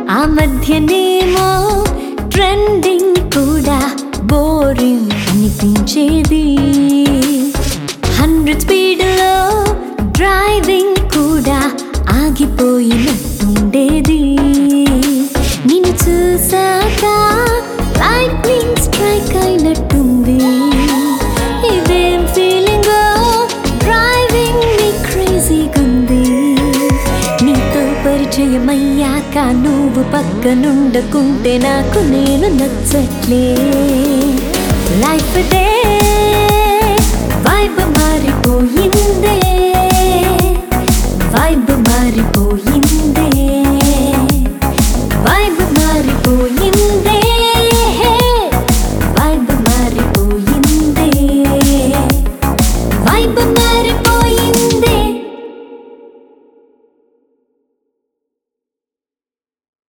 ఆ మధ్యనేమో ట్రెండింగ్ కూడా బోరింగ్ అనిపించేది 100 స్పీడ్లో డ్రైవింగ్ కూడా ఆగిపోయినట్టుండేది నిన్ను చూసాక లైట్నింగ్ స్ట్రైక్ అయినట్టుంది ఇదేం ఫీలింగో డ్రైవింగ్ ని క్రేజీగుంది నీతో పరిచయమయ్యాక నువ్వు పక్కనుండకుంటే నాకు నేను నచ్చట్లే లైఫ్ డే వైబ్ మారిపోయింది